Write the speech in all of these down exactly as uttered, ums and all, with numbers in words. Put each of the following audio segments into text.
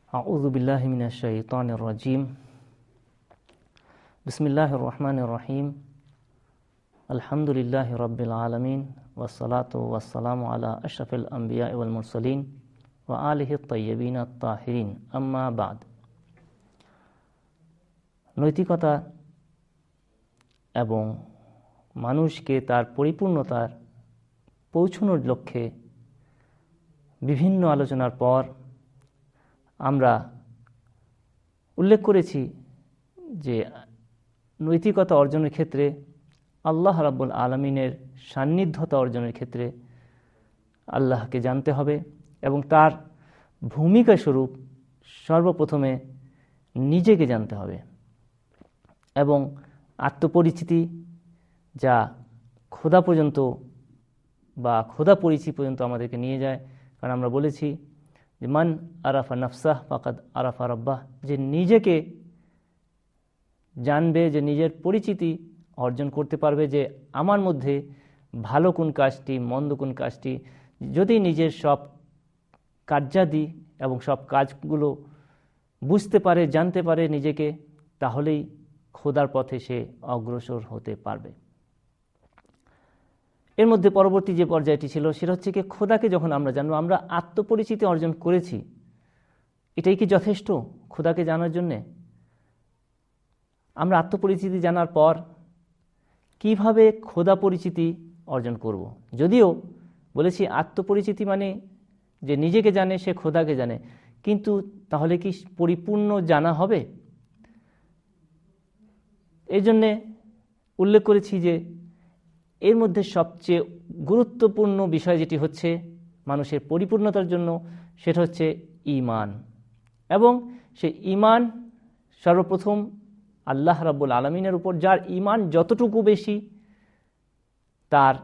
আউযু বিল্লাহি মিনাশ শাইতানির রাজিম। বিসমিল্লাহির রহমানির রহিম। আলহামদুলিল্লাহি রাব্বিল আলামিন ওয়াসসালাতু ওয়াসসালামু আলা আশরাফিল আমবিয়া ওয়াল মুরসালিন ওয়া আলিহি তাইয়্যিবিন আত-তাহিরিন, আম্মা বাদ। নৈতিকতা এবং মানুষকে তার পরিপূর্ণতার পৌঁছানোর লক্ষ্যে বিভিন্ন আলোচনার পর আমরা উল্লেখ করেছি যে নৈতিকতা অর্জনের ক্ষেত্রে আল্লাহ রাব্বুল আলামিনের সান্নিধ্যতা অর্জনের ক্ষেত্রে আল্লাহকে জানতে হবে এবং তার ভূমিকা স্বরূপ সর্বপ্রথমে নিজেকে জানতে হবে এবং আত্মপরিচিতি, যা খোদা পর্যন্ত বা খোদা পরিচিতি পর্যন্ত আমাদেরকে নিয়ে যায়। কারণ আমরা বলেছি যে মান আরাফা নাফসাহ ফাকাদ আরাফা রাব্বাহ, যে নিজেকে জানবে, যে নিজের পরিচিতি অর্জন করতে পারবে যে আমার মধ্যে ভালো কোন কাজটি, মন্দ কোন কাজটি, যদি নিজের সব কার্যাদি এবং সব কাজগুলো বুঝতে পারে, জানতে পারে নিজেকে, তাহলেই খোদার পথে সে অগ্রসর হতে পারবে। এর মধ্যে পরবর্তী যে পর্যায়টি ছিল সেটা হচ্ছে কি, খোদাকে যখন আমরা জানবো, আমরা আত্মপরিচিতি অর্জন করেছি, এটাই কি যথেষ্ট খোদাকে জানার জন্যে? আমরা আত্মপরিচিতি জানার পর কিভাবে খোদা পরিচিতি অর্জন করব? যদিও বলেছি আত্মপরিচিতি মানে যে নিজেকে জানে সে খোদাকে জানে, কিন্তু তাহলে কি পরিপূর্ণ জানা হবে? এই জন্যে উল্লেখ করেছি যে এর মধ্যে সবচেয়ে গুরুত্বপূর্ণ বিষয় যেটি হচ্ছে মানুষের পরিপূর্ণতার জন্য, সেটা হচ্ছে ঈমান। এবং সেই ঈমান সর্বপ্রথম আল্লাহ রাব্বুল আলামিনের উপর, যার ঈমান যতটুকু বেশি তার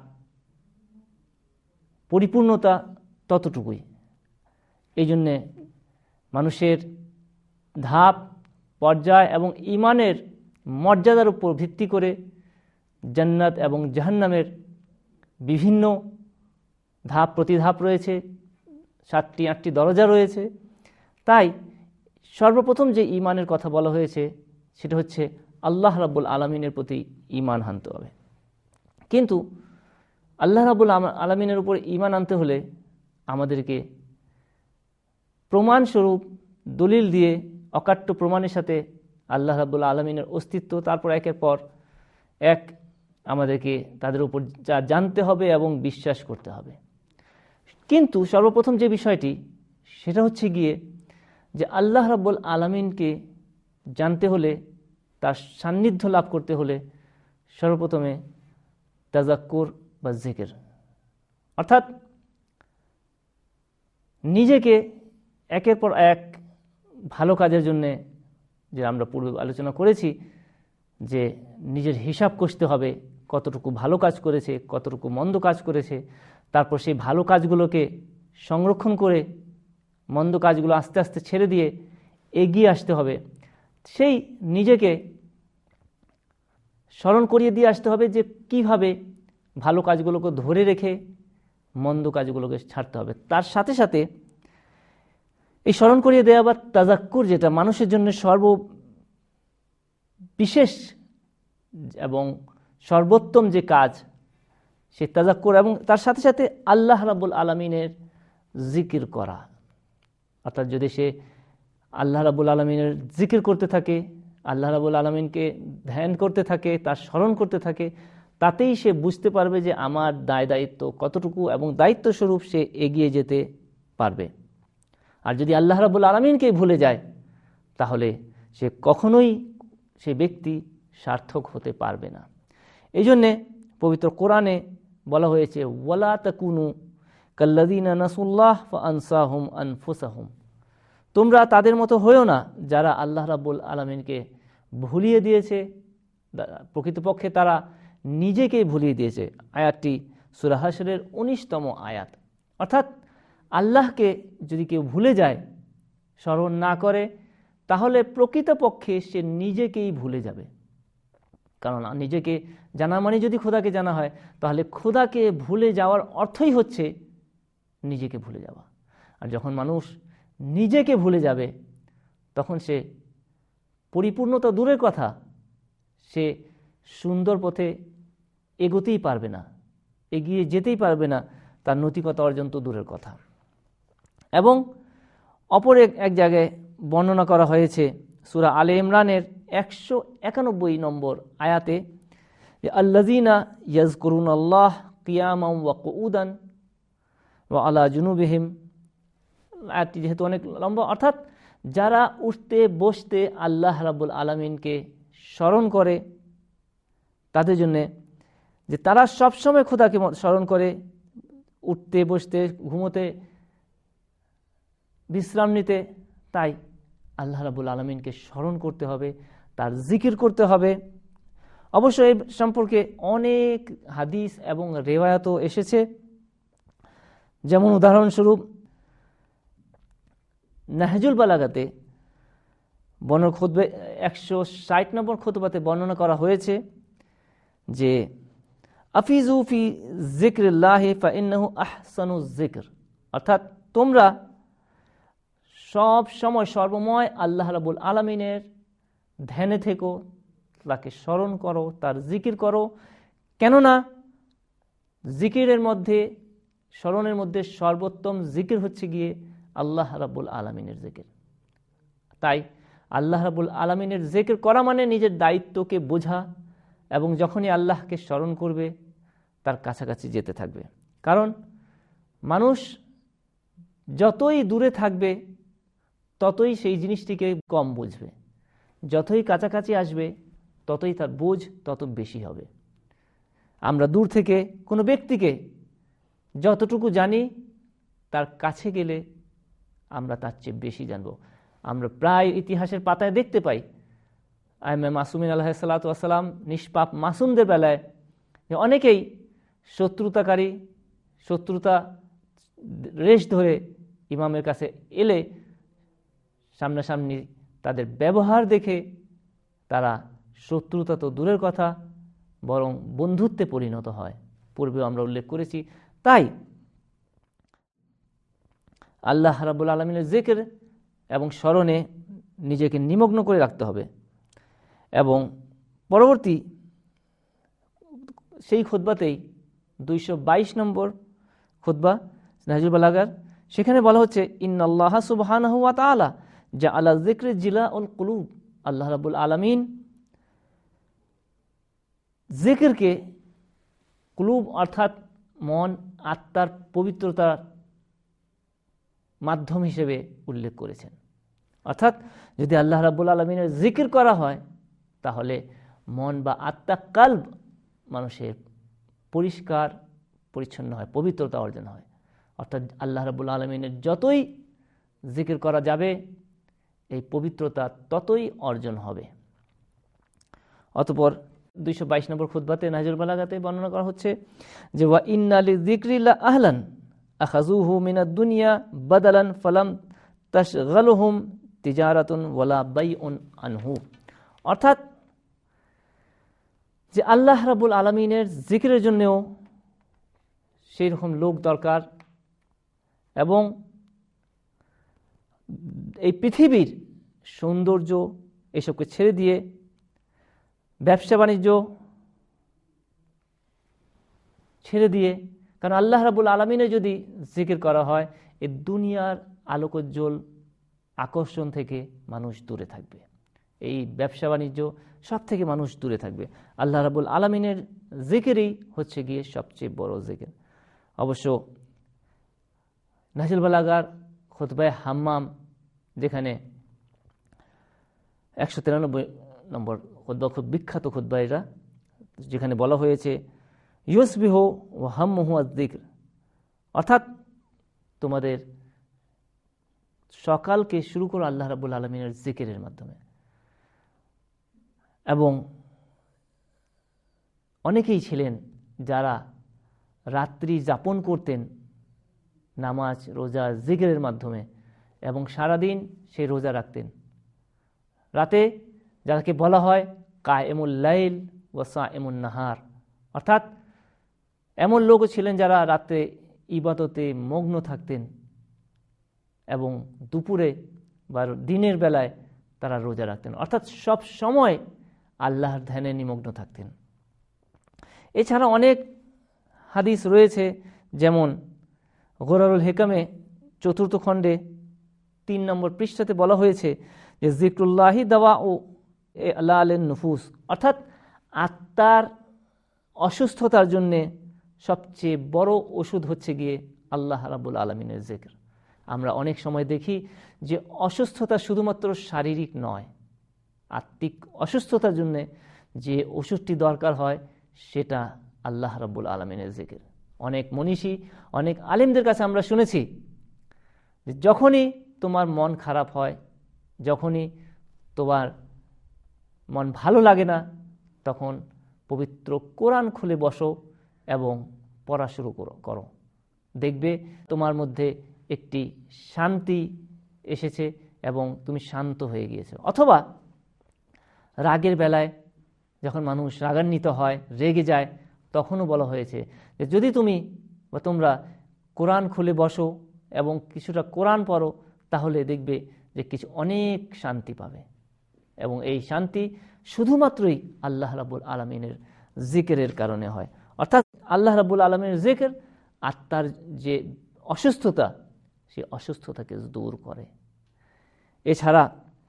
পরিপূর্ণতা ততটুকুই। এই জন্যে মানুষের ধাপ, পর্যায় এবং ঈমানের মর্যাদার উপর ভিত্তি করে জান্নাত এবং জাহান্নামের বিভিন্ন ধাপ প্রতিধাপ রয়েছে, সাতটি আটটি দরজা রয়েছে। তাই সর্বপ্রথম যে ঈমানের কথা বলা হয়েছে সেটা হচ্ছে আল্লাহ রাব্বুল আলামিনের প্রতি ঈমান আনতে হবে। কিন্তু আল্লাহ রাব্বুল আলামিনের উপর ঈমান আনতে হলে আমাদেরকে প্রমাণস্বরূপ দলিল দিয়ে, অকাট্য প্রমাণের সাথে আল্লাহ রাব্বুল আলামিনের অস্তিত্ব, তারপর একের পর এক আমাদেরকে তাদের উপর যা জানতে হবে এবং বিশ্বাস করতে হবে। কিন্তু সর্বপ্রথম যে বিষয়টি সেটা হচ্ছে গিয়ে যে আল্লাহ রাব্বুল আলামিনকে জানতে হলে, তার সান্নিধ্য লাভ করতে হলে সর্বপ্রথমে তাজাক্কুর বা জিকির, অর্থাৎ নিজেকে একের পর এক ভালো কাজের জন্যে, যে আমরা পূর্বে আলোচনা করেছি যে নিজের হিসাব কষতে হবে, কতটুকু ভালো কাজ করেছে, কতটুকু মন্দ কাজ করেছে, তারপর সেই ভালো কাজগুলোকে সংরক্ষণ করে মন্দ কাজগুলো আস্তে আস্তে ছেড়ে দিয়ে এগিয়ে আসতে হবে। সেই নিজেকে স্মরণ করিয়ে দিয়ে আসতে হবে যে কিভাবে ভালো কাজগুলোকে ধরে রেখে মন্দ কাজগুলোকে ছাড়তে হবে। তার সাথে সাথে এই স্মরণ করিয়ে দেওয়া বা তাজাক্কুর, যেটা মানুষের জন্য সর্ব বিশেষ এবং সর্বোত্তম যে কাজ, সে তাজাক্কুর, এবং তার সাথে সাথে আল্লাহ রাব্বুল আলামিনের জিকির করা। অর্থাৎ যদি সে আল্লাহ রাব্বুল আলামিনের জিকির করতে থাকে, আল্লাহ রাব্বুল আলামিনকে ধ্যান করতে থাকে, তার স্মরণ করতে থাকে, তাতেই সে বুঝতে পারবে যে আমার দায় দায়িত্ব কতটুকু এবং দায়িত্ব স্বরূপ সে এগিয়ে যেতে পারবে। আর যদি আল্লাহ রাব্বুল আলামিনকে ভুলে যায় তাহলে সে কখনোই, সে ব্যক্তি সার্থক হতে পারবে না। এই জন্যে পবিত্র কোরআনে বলা হয়েছে ওয়ালা তাকুনু কাল্লাযীনা নাসুল্লাহ ফাআনসাহুম আনফুসাহুম, তোমরা তাদের মতো হয়েও না যারা আল্লাহ রাব্বুল আলামিনকে ভুলিয়ে দিয়েছে, প্রকৃতপক্ষে তারা নিজেকেই ভুলিয়ে দিয়েছে। আয়াতটি সূরা হাশরের উনিশতম আয়াত। অর্থাৎ আল্লাহকে যদি কেউ ভুলে যায়, স্মরণ না করে, তাহলে প্রকৃতপক্ষে সে নিজেকেই ভুলে যাবে। কারণ নিজেকে জানা মানে যদি খোদাকে জানা হয়, তাহলে খোদাকে ভুলে যাওয়ার অর্থই হচ্ছে নিজেকে ভুলে যাওয়া। আর যখন মানুষ নিজেকে ভুলে যাবে তখন সে পরিপূর্ণতা দূরের কথা, সে সুন্দর পথে এগোতেই পারবে না, এগিয়ে যেতেই পারবে না, তার নৈতিকতা অর্জন তো দূরের কথা। এবং অপর এক জায়গায় বর্ণনা করা হয়েছে সূরা আলে ইমরানের একশো একানব্বই নম্বর আয়াতে, যে আল্লাযীনা ইয়াযকুরুনাল্লাহ কিয়ামান ওয়া কুউদান ওয়া আলা জুনুবিহিম। আয়াতটি যেহেতু অনেক লম্বা, অর্থাৎ যারা উঠতে বসতে আল্লাহ রাব্বুল আলামিনকে স্মরণ করে, তাদের জন্য যে তারা সবসময় খোদাকে স্মরণ করে, উঠতে বসতে ঘুমোতে বিশ্রাম নিতে, তাই আল্লাহ রাব্বুল আলামিনকে স্মরণ করতে হবে, তার জিকির করতে হবে। অবশ্য এই সম্পর্কে অনেক হাদিস এবং রিওয়ায়াতও এসেছে। যেমন উদাহরণস্বরূপ নাহজুল বালাগাতে বর্ণনা খুতবা একশো ষাট নম্বর খুতবাতে বর্ণনা করা হয়েছে যে আফিজু ফি যিকরিল্লাহি ফাইন্নাহু আহসানু যিকর, অর্থাৎ তোমরা সব সময় সর্বময় আল্লাহ রাব্বুল আলামিনের ধ্যানে থেকো, তাকে স্মরণ করো, তার জিকির করো, কেননা জিকিরের মধ্যে, স্মরণের মধ্যে সর্বোত্তম জিকির হচ্ছে গিয়ে আল্লাহ রাব্বুল আলামিনের জিকির। তাই আল্লাহ রাব্বুল আলামিনের জিকির করা মানে নিজের দায়িত্বকে বোঝা, এবং যখনই আল্লাহকে স্মরণ করবে তার কাছাকাছি যেতে থাকবে। কারণ মানুষ যতই দূরে থাকবে ততই সেই জিনিসটিকে কম বুঝবে, যতই কাছাকাছি আসবে ততই তার বোঝ তত বেশি হবে। আমরা দূর থেকে কোনো ব্যক্তিকে যতটুকু জানি, তার কাছে গেলে আমরা তার চেয়ে বেশি জানব। আমরা প্রায় ইতিহাসের পাতায় দেখতে পাই আইমে মাসুমিন আলাইহিসসালাতু ওয়াসসালাম, নিষ্পাপ মাসুমদের বেলায় অনেকেই শত্রুতাকারী, শত্রুতা রেশ ধরে ইমামের কাছে এলে সামনাসামনি তাদের ব্যবহার দেখে তারা শত্রুতা তো দূরের কথা, বরং বন্ধুত্বে পরিণত হয়। পূর্বেও আমরা উল্লেখ করেছি। তাই আল্লাহ রাব্বুল আলামিনের জিকির এবং স্মরণে নিজেকে নিমগ্ন করে রাখতে হবে। এবং পরবর্তী সেই খুতবাতেই দুইশো বাইশ নম্বর খুতবা নাহজুল বালাগার, সেখানে বলা হচ্ছে ইন্নাল্লাহা সুবহানাহু ওয়া তাআলা জাআলা যিকরি জিলাউল কুলুব, আল্লাহ রাব্বুল আলামিন জিকিরকে কুলুব অর্থাৎ মন, আত্মার পবিত্রতার মাধ্যম হিসেবে উল্লেখ করেছেন। অর্থাৎ যদি আল্লাহ রাব্বুল আলামিনের জিকির করা হয় তাহলে মন বা আত্মা, কালব মানুষের পরিষ্কার পরিচ্ছন্ন হয়, পবিত্রতা অর্জন হয়। অর্থাৎ আল্লাহ রাব্বুল আলামিনের যতই জিকির করা যাবে এই পবিত্রতা ততই অর্জন হবে। অতঃপর দুইশো বাইশ নম্বর খুতবাতে নাহজুল বালাগাতে বর্ণনা করা হচ্ছে যে ওয়া ইন্না লিযিকরি লা আহলান আখাযুহু মিনাদ দুনিয়া বাদালান ফালাম তাশগালুহুম তিজারাতুন ওয়ালা বাইউন আনহু। অর্থাৎ যে আল্লাহ রাব্বুল আলামিনের জিকিরের জন্যও সেই রকম লোক দরকার, এবং এই পৃথিবীর সৌন্দর্য এসবকে ছেড়ে দিয়ে ব্যবসা বাণিজ্য ছেড়ে দিয়ে, কারণ আল্লাহ রাব্বুল আলামিনের যদি জিকির করা হয় এই দুনিয়ার আলোকোজ্জ্বল আকর্ষণ থেকে মানুষ দূরে থাকবে, এই ব্যবসা বাণিজ্য সব থেকে মানুষ দূরে থাকবে। আল্লাহ রাব্বুল আলামিনের জিকিরই হচ্ছে গিয়ে সবচেয়ে বড় জিকির। অবশ্য নাহজুল বালাগার খুতবায়ে হাম্মাম, যেখানে একশো তিরানব্বই নম্বর খুতবা, খুব বিখ্যাত খুতবা এটা, যেখানে বলা হয়েছে ইউসবিহু ওয়া হাম্মুহু আয-যিকর, অর্থাৎ তোমাদের সকালকে শুরু করো আল্লাহ রাব্বুল আলামিনের জিকিরের মাধ্যমে। এবং অনেকেই ছিলেন যারা রাত্রি যাপন করতেন নামাজ, রোজা, জিকিরের মাধ্যমে, এবং সারাদিন সেই রোজা রাখতেন। রাতে যাকে বলা হয় কায়েমুল লাইল ওয়া সায়েমুন নাহার, অর্থাৎ এমন লোকও ছিলেন যারা রাতে ইবাদতে মগ্ন থাকতেন এবং দুপুরে বা দিনের বেলায় তারা রোজা রাখতেন, অর্থাৎ সব সময় আল্লাহর ধ্যানে নিমগ্ন থাকতেন। এছাড়া অনেক হাদিস রয়েছে, যেমন গোরারুল হেকামে চতুর্থ খণ্ডে তিন নম্বর পৃষ্ঠাতে বলা হয়েছে যে জিক্রুল্লাহি দাওয়া ও আলালেন নুফুস, অর্থাৎ আত্মার অসুস্থতার জন্যে সবচেয়ে বড় ওষুধ হচ্ছে গিয়ে আল্লাহ রাব্বুল আলামিনের জিকির। আমরা অনেক সময় দেখি যে অসুস্থতা শুধুমাত্র শারীরিক নয়, আত্মিক অসুস্থতার জন্য যে ওষুধটি দরকার হয় সেটা আল্লাহ রাব্বুল আলামিনের জিকির। অনেক মনীষী, অনেক আলেমদের কাছে আমরা শুনেছি যে যখনই তোমার মন খারাপ হয়, যখনই তোমার মন ভালো লাগে না, তখন পবিত্র কোরআন খুলে বসো এবং পড়া শুরু করো করো দেখবে তোমার মধ্যে একটি শান্তি এসেছে এবং তুমি শান্ত হয়ে গিয়েছো। অথবা রাগের বেলায় যখন মানুষ রাগান্বিত হয়, রেগে যায়, তখনও বলা হয়েছে যে যদি তুমি বা তোমরা কোরআন খুলে বসো এবং কিছুটা কোরআন পড়ো, তাহলে দেখবে যে কিছু অনেক শান্তি পাবে। এবং এই শান্তি শুধুমাত্রই আল্লাহ রাব্বুল আলামিনের জিকিরের কারণে হয়। অর্থাৎ আল্লাহ রাব্বুল আলামিনের জিকির আত্মার যে অসুস্থতা, সেই অসুস্থতাকে দূর করে। এছাড়া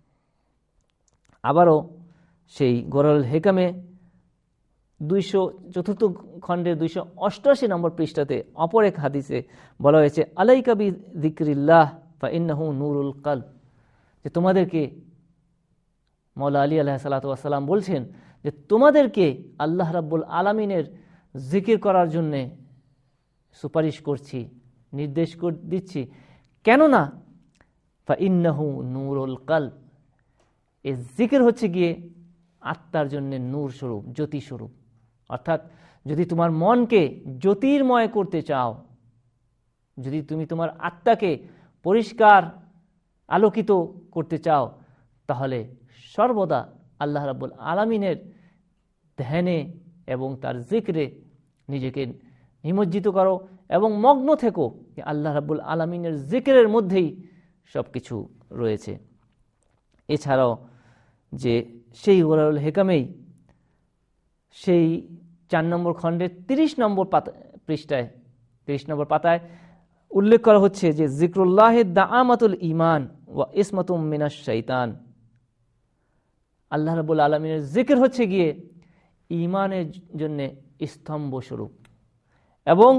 আবারও সেই গোরারুল হেকামে দুইশো চতুর্থ খণ্ডের দুইশো অষ্টআশি নম্বর পৃষ্ঠাতে অপর এক হাদিসে বলা হয়েছে আলাইকা বিযিকরিল্লাহ ফাইন্নাহু নূরুল কলব, যে তোমাদেরকে, মওলা আলী আলাইহিস সালাতু ওয়াস সালাম বলছেন যে তোমাদেরকে আল্লাহ রাব্বুল আলামিনের জিকির করার জন্য সুপারিশ করছি, নির্দেশ দিচ্ছি। কেননা ফাইন্নাহু নূরুল কলব, এই জিকির হচ্ছে গিয়ে আত্মার জন্য নূর স্বরূপ, জ্যোতি স্বরূপ। অর্থাৎ যদি তোমার মনকে জ্যোতির্ময় করতে চাও, যদি তুমি তোমার আত্মাকে পরিষ্কার আলোকিত করতে চাও, তাহলে সর্বদা আল্লাহ রাব্বুল আলামিনের ধ্যানে এবং তার জিকিরে নিজেকে নিমজ্জিত করো এবং মগ্ন থেকো। আল্লাহ রাব্বুল আলামিনের জিকিরের মধ্যেই সব কিছু রয়েছে। এছাড়াও যে সেই গোরারুল হেকামেই সেই চার নম্বর খণ্ডের তিরিশ নম্বর পাতা পৃষ্ঠায় তিরিশ নম্বর পাতায় উল্লেখ করা হচ্ছে যে জিক্রুল্লাহ দাআমাতুল ঈমান ওয়া ইসমাতুম মিনাশ শাইতান, আল্লাহ রাব্বুল আলামিনের জিকির হচ্ছে গিয়ে ঈমানের জন্য স্তম্ভ স্বরূপ এবং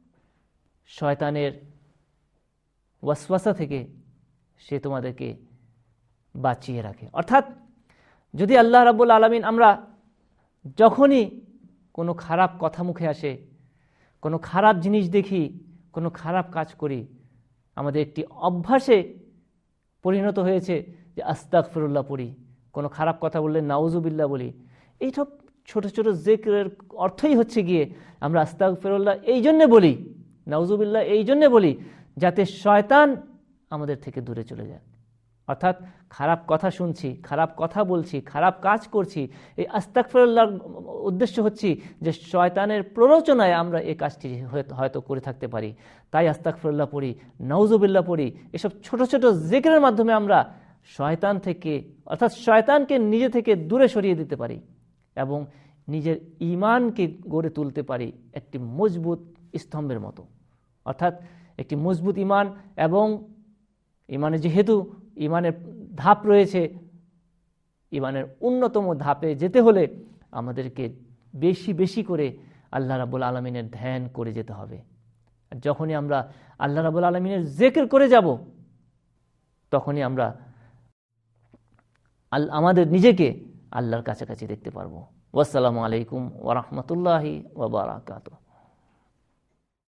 শয়তানের ওয়াসওয়াসা থেকে সে তোমাদেরকে বাঁচিয়ে রাখে। অর্থাৎ যদি আল্লাহ রাব্বুল আলামিন, আমরা যখনই কোনো খারাপ কথা মুখে আসে, কোনো খারাপ জিনিস দেখি, কোনো খারাপ কাজ করি, আমাদের একটি অভ্যাসে পরিণত হয়েছে যে আস্তাগফিরুল্লাহ পড়ি, কোনো খারাপ কথা বললে নাউজুবিল্লাহ বলি। এইসব ছোট ছোট জিকিরের অর্থই হচ্ছে গিয়ে আমরা আস্তাগফিরুল্লাহ এই জন্যে বলি, নাউজুবিল্লাহ এই জন্যে বলি, যাতে শয়তান আমাদের থেকে দূরে চলে যায়। অর্থাৎ খারাপ কথা শুনছি, খারাপ কথা বলছি, খারাপ কাজ করছি, এই আস্তাগফিরুল্লাহর উদ্দেশ্য হচ্ছে যে শয়তানের প্ররোচনায় আমরা এই কাজটি হয়তো করে থাকতে পারি, তাই আস্তাগফিরুল্লাহ পড়ি, নাউজুবিল্লাহ পড়ি। এসব ছোট ছোট জিকিরের মাধ্যমে আমরা শয়তান থেকে, অর্থাৎ শয়তানকে নিজে থেকে দূরে সরিয়ে দিতে পারি এবং নিজের ঈমানকে গড়ে তুলতে পারি একটি মজবুত স্তম্ভের মতো। অর্থাৎ একটি মজবুত ঈমান, এবং ঈমানে যেহেতু ঈমানের ধাপ রয়েছে, ঈমানের অন্যতম ধাপে যেতে হলে আমাদেরকে বেশি বেশি করে আল্লাহ রাব্বুল আলামিনের ধ্যান করে যেতে হবে। যখনই আমরা আল্লাহ রাব্বুল আলামিনের জিকির করে যাব, তখনই আমরা আমাদের নিজেকে আল্লাহর কাছাকাছি দেখতে পারবো। ওয়াসসালামু আলাইকুম ওয়া রাহমাতুল্লাহি ওয়া বারাকাতুহু।